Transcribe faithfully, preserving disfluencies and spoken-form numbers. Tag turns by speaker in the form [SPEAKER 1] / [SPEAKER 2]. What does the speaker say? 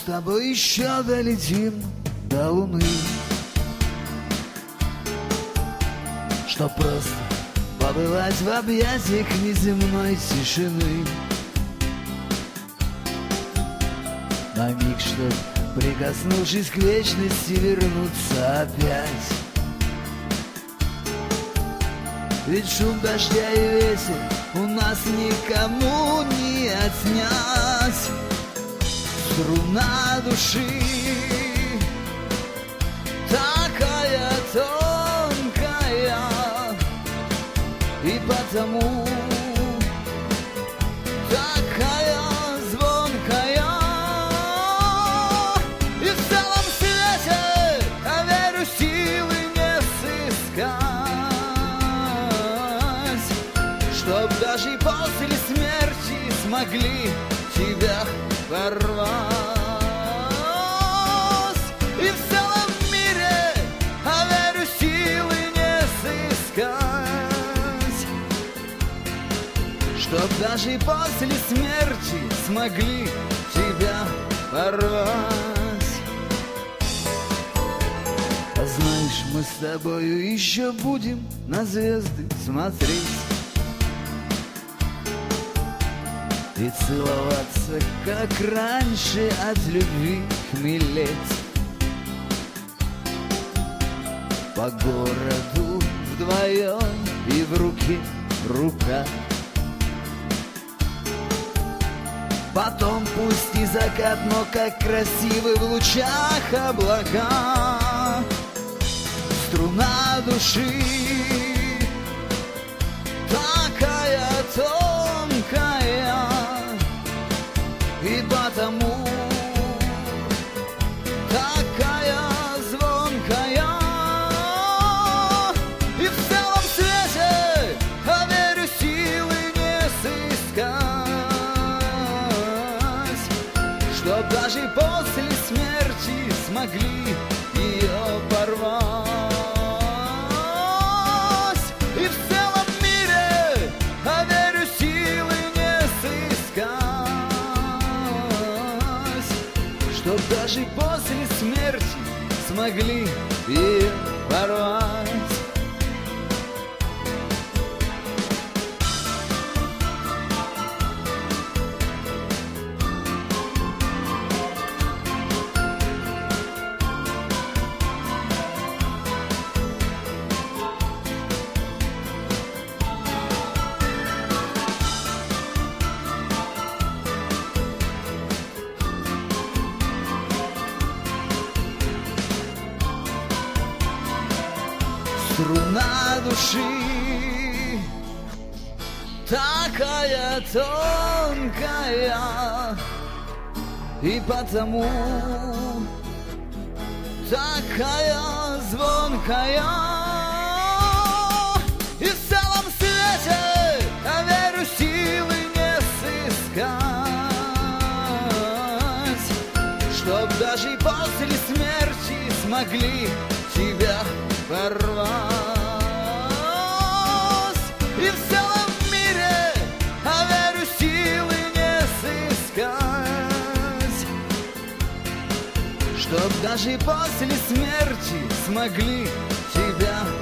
[SPEAKER 1] тобой еще долетим до луны, чтоб просто побывать в объятиях неземной тишины. На миг, чтоб, прикоснувшись к вечности, вернуться опять. Ведь шум дождя и ветер у нас никому не отнять. Струна души такая тонкая, и потому такая звонкая. И в целом свете, я верю, силы не сыскать, чтоб даже после смерти смогли тебя порвать. И в целом мире, я верю, силы не сыскать, чтоб даже после смерти смогли тебя порвать. А знаешь, мы с тобою еще будем на звезды смотреть и целоваться, как раньше, от любви хмелеть. По городу вдвоем и в руке рука. Потом пусть и закат, но как красивы в лучах облака. Струна души такая тонкая, и потому такая звонкая. И в целом свете, я верю, силы не сыскать, чтоб даже после смерти смогли ее порвать. И в целом мире, я верю, силы не сыскать, чтоб даже после смерти смогли ее порвать. Струна души такая тонкая, и потому такая звонкая. И в целом свете, я верю, силы не сыскать, чтоб даже после смерти смогли тебя порвать. И в целом мире, я верю, силы не сыскать, чтоб даже после смерти смогли тебя